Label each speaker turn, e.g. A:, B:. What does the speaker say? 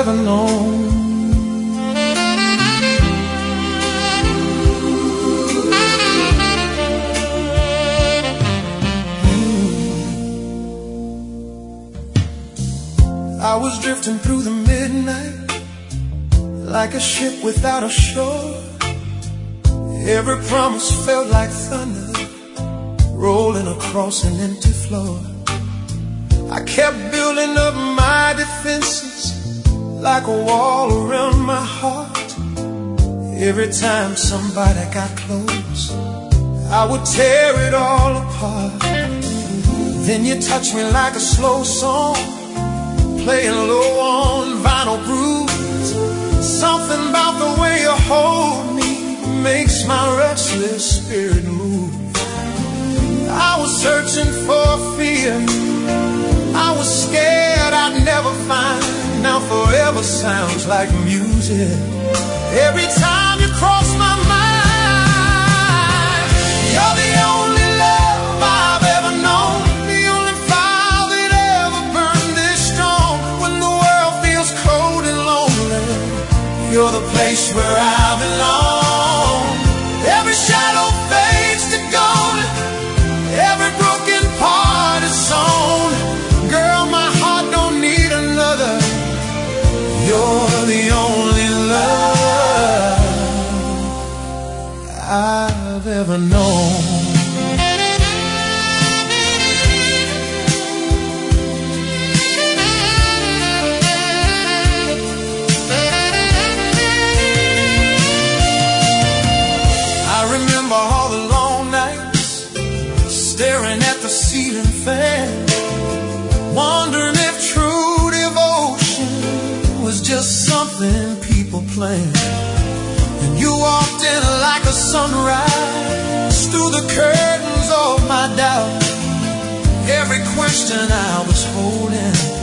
A: ever known. I was drifting through the midnight like a ship without a shore. Every promise felt like thunder rolling across an empty floor. I kept building up my defenses like a wall around my heart. Every time somebody got close, I would tear it all apart. Then you touch me like a slow song, playing low on vinyl grooves. Something about the way you hold me makes my restless spirit move. I was searching for fear, I was scared I'd never find. Now forever sounds like music every time you cross my mind. You're the only love I've ever known, the only fire that ever burned this strong. When the world feels cold and lonely, you're the place where I belong. Every shadow fades to gold, every broken part is sewn. Girl, my heart don't need another. You're the only love I've ever known. I remember all the long nights staring at the ceiling fan, wondering if true devotion was just something people plan. And you walked in like a sunrise through the curtains of my doubt. Every question I was holding